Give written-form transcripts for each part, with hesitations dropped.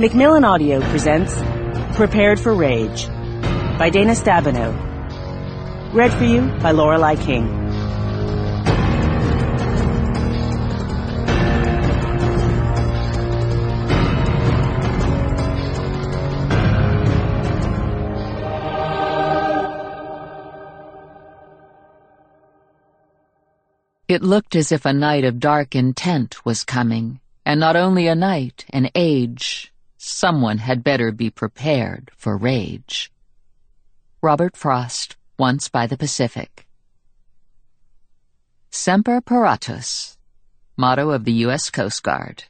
Macmillan Audio presents Prepared for Rage by Dana Stabenow. Read for you by Lorelei King. It looked as if a night of dark intent was coming, and not only a night, an age. Someone had better be prepared for rage. Robert Frost, Once by the Pacific. Semper Paratus, motto of the U.S. Coast Guard.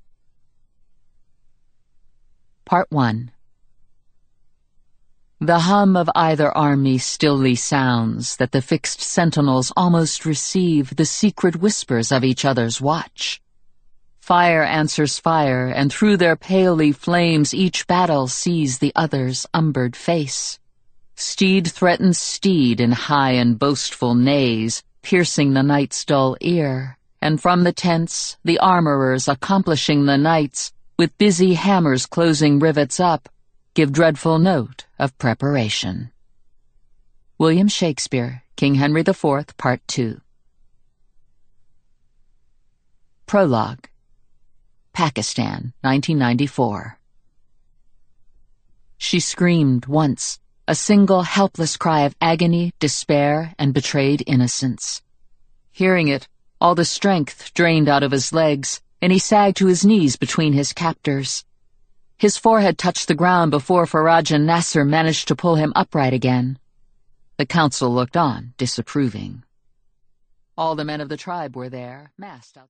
Part 1. The hum of either army stilly sounds that the fixed sentinels almost receive the secret whispers of each other's watch. Fire answers fire, and through their palely flames each battle sees the other's umbered face. Steed threatens steed in high and boastful neighs, piercing the night's dull ear, and from the tents, the armorers accomplishing the nights, with busy hammers closing rivets up, give dreadful note of preparation. William Shakespeare, King Henry IV, Part 2. Prologue. Pakistan, 1994. She screamed once, a single helpless cry of agony, despair, and betrayed innocence. Hearing it, all the strength drained out of his legs, and he sagged to his knees between his captors. His forehead touched the ground before Faraj and Nasser managed to pull him upright again. The council looked on, disapproving. All the men of the tribe were there, massed out.